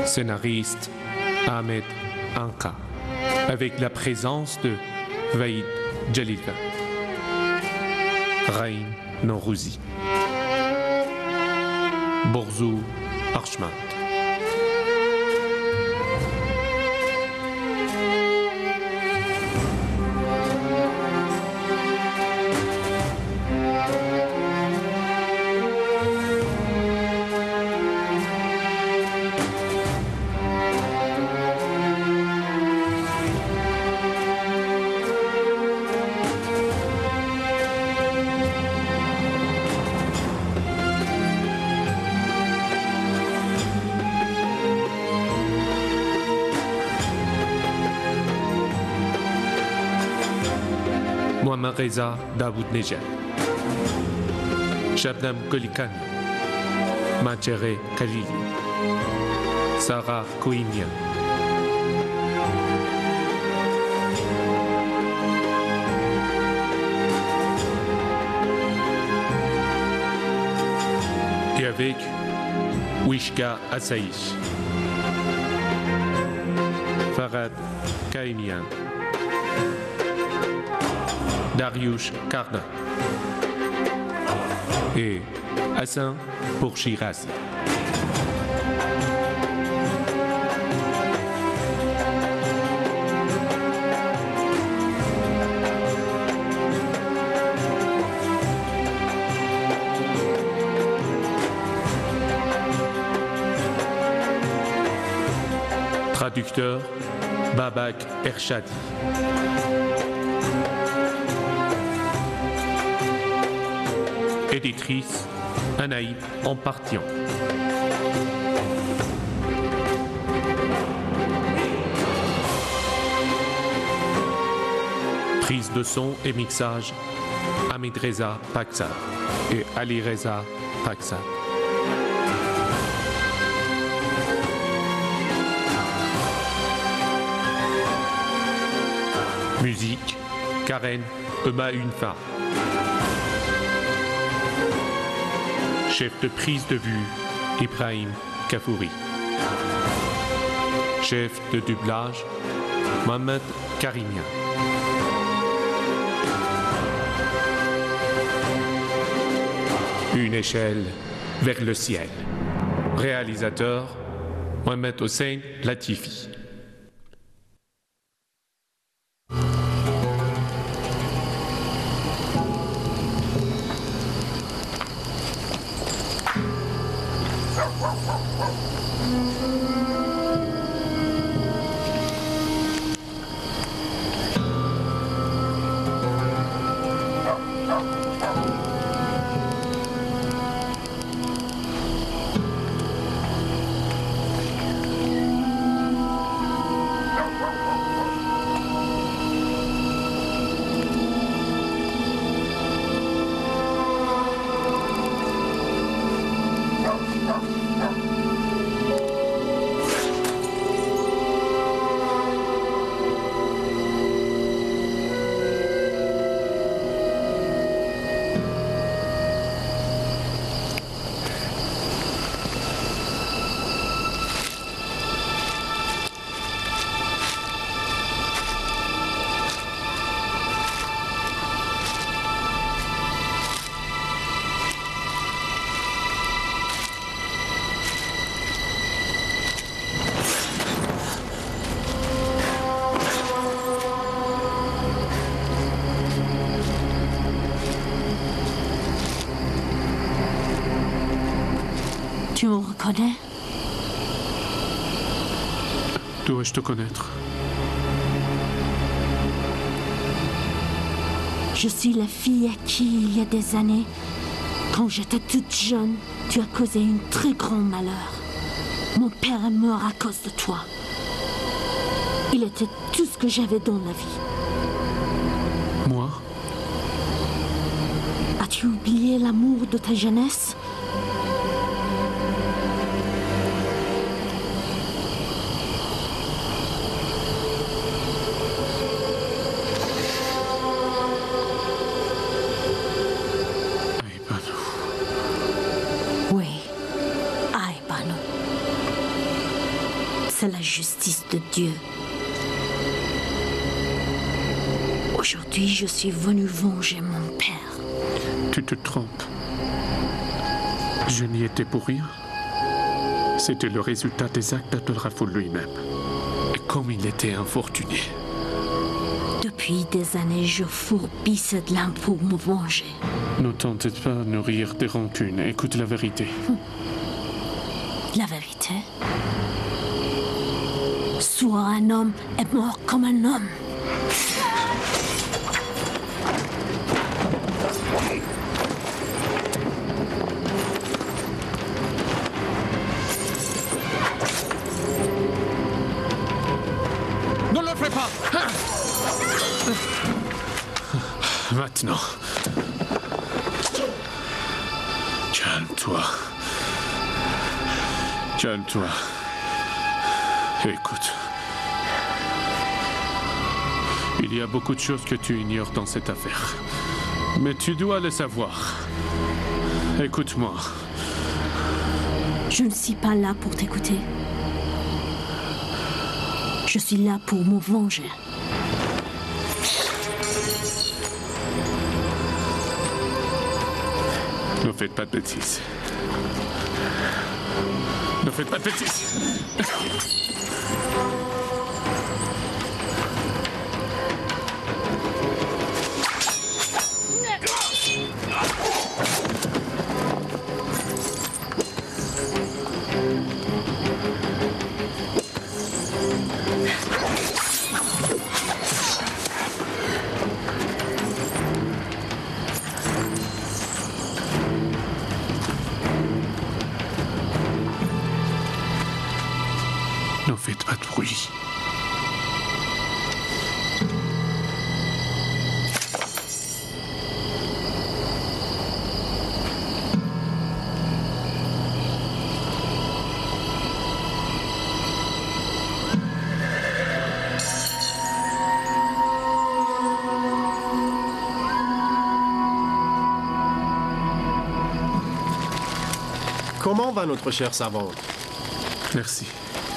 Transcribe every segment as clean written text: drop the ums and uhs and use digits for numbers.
Scénariste Ahmed Anka, avec la présence de Vaïd Jalilka, Raïm Nourouzi, Borzou Archmand. Mohamed Reza Daoud Nejad, Shabnam Golikani, Majere Khalili, Sarah Kouimian, et avec Wishka Assaïch, Farad Kaimian, Dariush Karna et Hassan Pourchirazi. Traducteur Babak Ershadi. Éditrice Anaïd Ampartian. Prise de son et mixage Hamid Reza Paksad et Ali Reza Paksad. Musique Karen Ema Unfa. Chef de prise de vue, Ibrahim Kafouri. Chef de doublage, Mohamed Karimian. Une échelle vers le ciel. Réalisateur, Mohamed Hossein Latifi. Tu me reconnais? Dois-je te connaître? Je suis la fille à qui, il y a des années, quand j'étais toute jeune, tu as causé un très grand malheur. Mon père est mort à cause de toi. Il était tout ce que j'avais dans la vie. Moi? As-tu oublié l'amour de ta jeunesse? Oui, Aïbano. c'est la justice de Dieu. Aujourd'hui, je suis venu venger mon père. Tu te trompes. Je n'y étais pour rien. C'était le résultat des actes de Rafoul lui-même. Et comme il était infortuné. Depuis des années, je fourbis cette lame pour me venger. Ne tentez pas de nourrir des rancunes. Écoute la vérité. La vérité? Soit un homme est mort comme un homme. Ne le fais pas! Maintenant. Calme-toi. Calme-toi. Écoute. Il y a beaucoup de choses que tu ignores dans cette affaire. Mais tu dois le savoir. Écoute-moi. Je ne suis pas là pour t'écouter. Je suis là pour me venger. Ne faites pas de bêtises. Ne faites pas de bêtises. Ne faites pas de bruit. Comment va notre chère savante? Merci.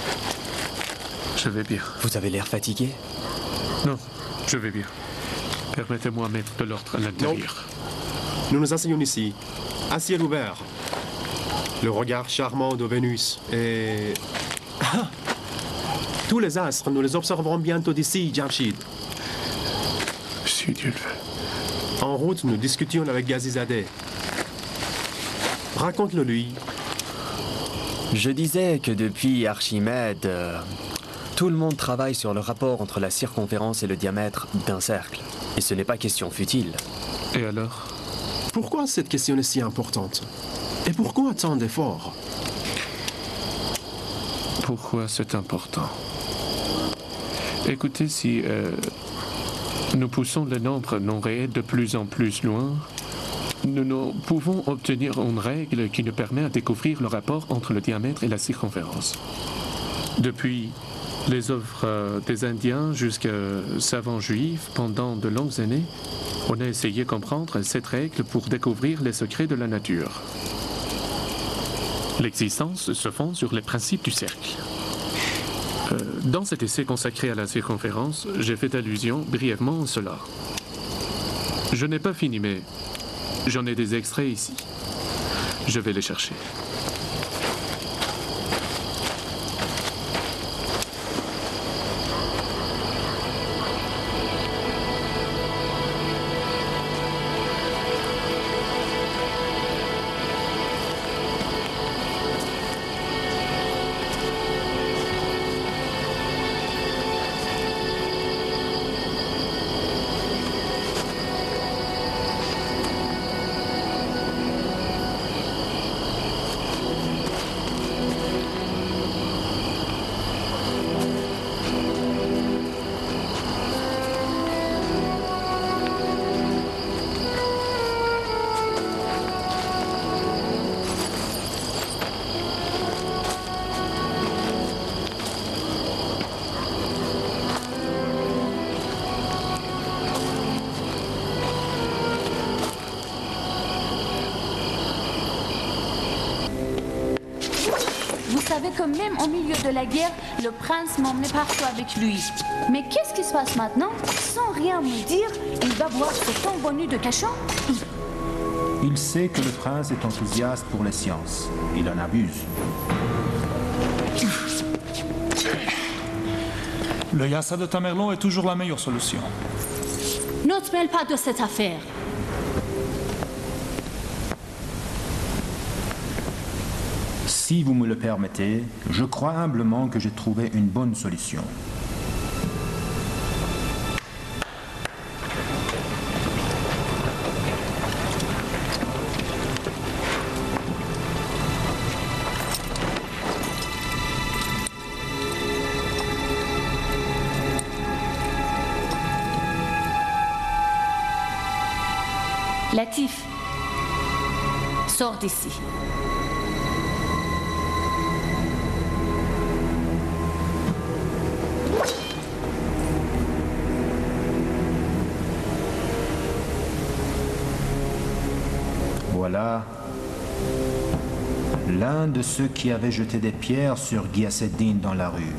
Je vais bien. Vous avez l'air fatigué? Non, je vais bien. Permettez-moi de mettre de l'ordre à l'intérieur. Nous nous asseyons ici, à ciel ouvert. Le regard charmant de Vénus et... Ah! Tous les astres, nous les observerons bientôt d'ici, Jamshid. Si Dieu le veut. En route, nous discutions avec Gazizadeh. Raconte-le lui. Je disais que depuis Archimède, tout le monde travaille sur le rapport entre la circonférence et le diamètre d'un cercle. Et ce n'est pas question futile. Et alors? Pourquoi cette question est si importante? Et pourquoi tant d'efforts? Pourquoi c'est important? Écoutez, si nous poussons le nombre non réel de plus en plus loin, nous pouvons obtenir une règle qui nous permet de découvrir le rapport entre le diamètre et la circonférence. Depuis les œuvres des Indiens jusqu'aux savants juifs, pendant de longues années, on a essayé de comprendre cette règle pour découvrir les secrets de la nature. L'existence se fonde sur les principes du cercle. Dans cet essai consacré à la circonférence, j'ai fait allusion brièvement à cela. Je n'ai pas fini, mais j'en ai des extraits ici. Je vais les chercher. que même au milieu de la guerre, le prince m'emmenait partout avec lui. Mais qu'est-ce qui se passe maintenant? Sans rien me dire, il va boire ce temps bonnu de cachot? Il sait que le prince est enthousiaste pour les sciences. Il en abuse. Le yassa de Tamerlan est toujours la meilleure solution. Ne te mêle pas de cette affaire. Si vous me le permettez, je crois humblement que j'ai trouvé une bonne solution. Latif, sors d'ici. Voilà l'un de ceux qui avaient jeté des pierres sur Ghiaseddin dans la rue.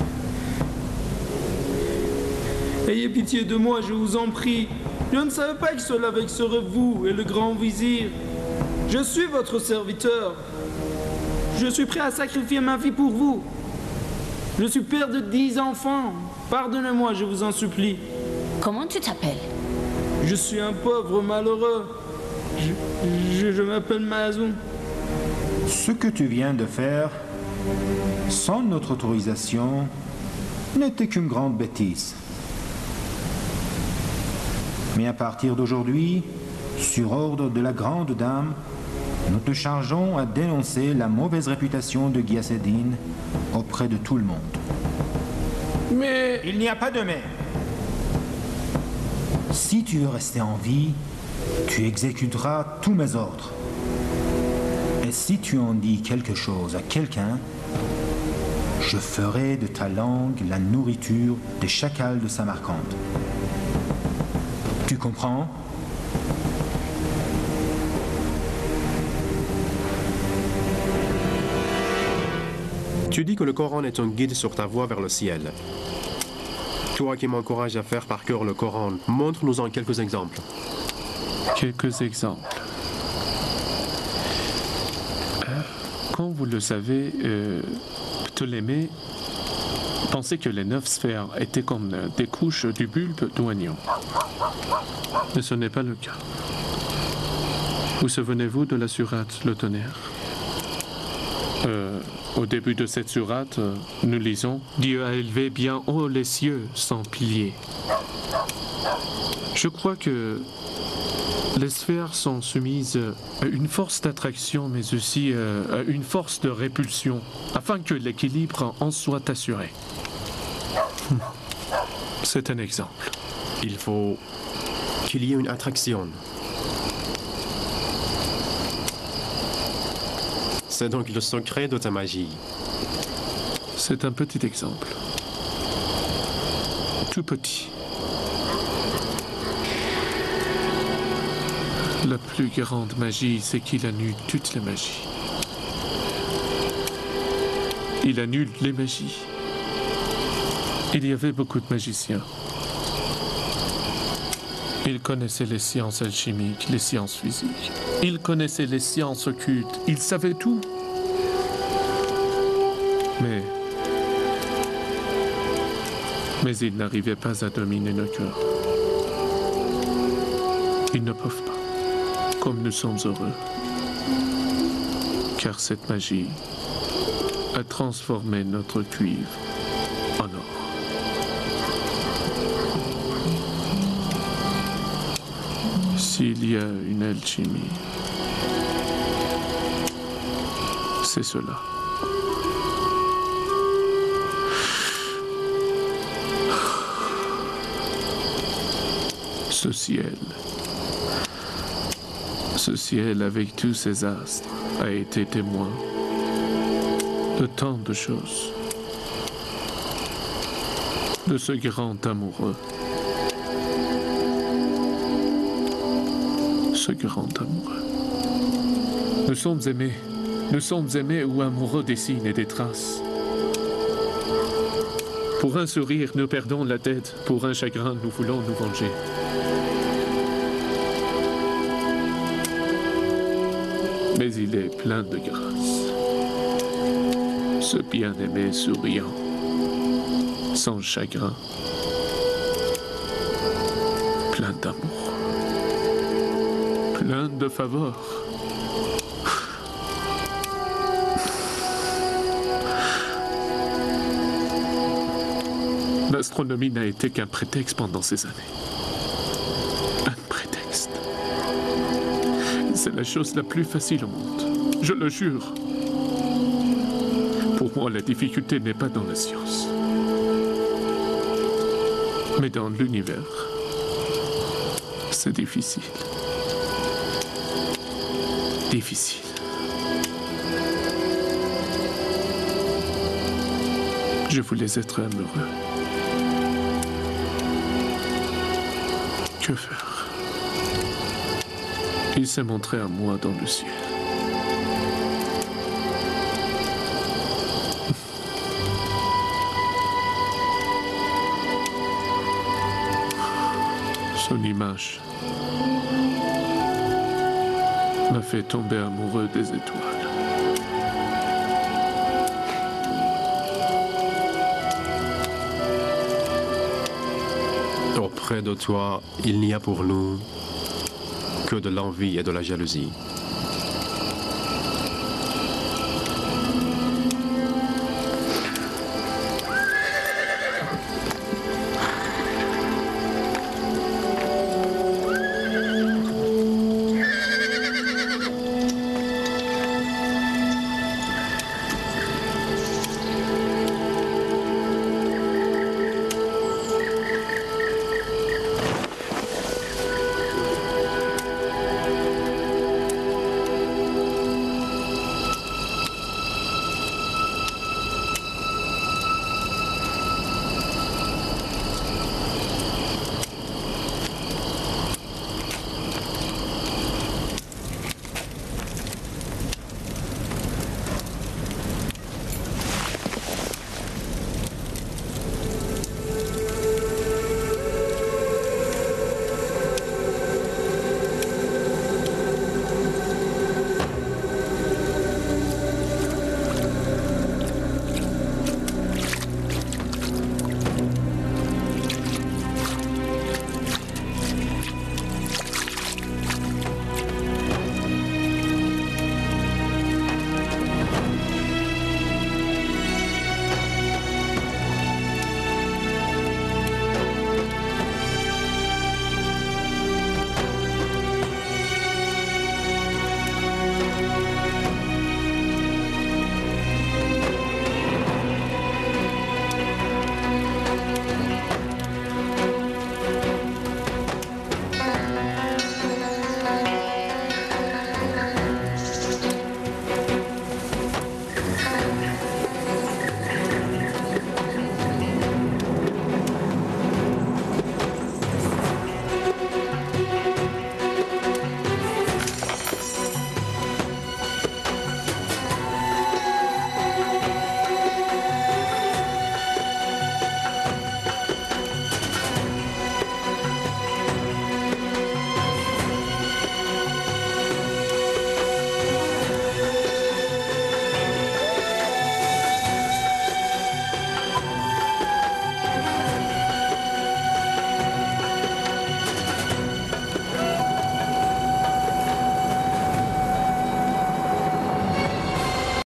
Ayez pitié de moi, je vous en prie. Je ne savais pas que cela vexerait vous et le grand vizir. Je suis votre serviteur. Je suis prêt à sacrifier ma vie pour vous. Je suis père de 10 enfants. Pardonnez-moi, je vous en supplie. Comment tu t'appelles? Je suis un pauvre malheureux. Je m'appelle Mazoun. Ce que tu viens de faire, sans notre autorisation, n'était qu'une grande bêtise. Mais à partir d'aujourd'hui, sur ordre de la grande dame, nous te chargeons à dénoncer la mauvaise réputation de Ghiaseddin auprès de tout le monde. Mais... Il n'y a pas de mais. Si tu veux rester en vie, tu exécuteras tous mes ordres. Et si tu en dis quelque chose à quelqu'un, je ferai de ta langue la nourriture des chacals de Samarcande. Tu comprends? Tu dis que le Coran est un guide sur ta voie vers le ciel. Toi qui m'encourages à faire par cœur le Coran, montre-nous-en quelques exemples. Quelques exemples. Comme vous le savez, Ptolémée pensait que les 9 sphères étaient comme des couches du bulbe d'oignon. Mais ce n'est pas le cas. Vous souvenez-vous de la sourate Le Tonnerre? Au début de cette sourate, nous lisons « Dieu a élevé bien haut les cieux sans piliers ». Je crois que les sphères sont soumises à une force d'attraction, mais aussi à une force de répulsion, afin que l'équilibre en soit assuré. C'est un exemple. Il faut qu'il y ait une attraction. C'est donc le secret de ta magie. C'est un petit exemple. Tout petit. La plus grande magie, c'est qu'il annule toutes les magies. Il annule les magies. Il y avait beaucoup de magiciens. Ils connaissaient les sciences alchimiques, les sciences physiques. Ils connaissaient les sciences occultes. Ils savaient tout. Mais ils n'arrivaient pas à dominer nos cœurs. Ils ne peuvent pas. Comme nous sommes heureux. Car cette magie a transformé notre cuivre en or. S'il y a une alchimie, c'est cela. Ce ciel avec tous ses astres a été témoin de tant de choses, de ce grand amoureux, ce grand amoureux. Nous sommes aimés Nous sommes aimés ou amoureux des signes et des traces. Pour un sourire, nous perdons la tête. Pour un chagrin, nous voulons nous venger. Mais il est plein de grâce. Ce bien-aimé souriant, sans chagrin, plein d'amour, plein de faveurs. L'astronomie n'a été qu'un prétexte pendant ces années. Un prétexte. C'est la chose la plus facile au monde. Je le jure. Pour moi, la difficulté n'est pas dans la science, mais dans l'univers. C'est difficile. Difficile. Je voulais être amoureux. Que faire? Il s'est montré à moi dans le ciel. Son image m'a fait tomber amoureux des étoiles. Auprès de toi, il n'y a pour nous que de l'envie et de la jalousie.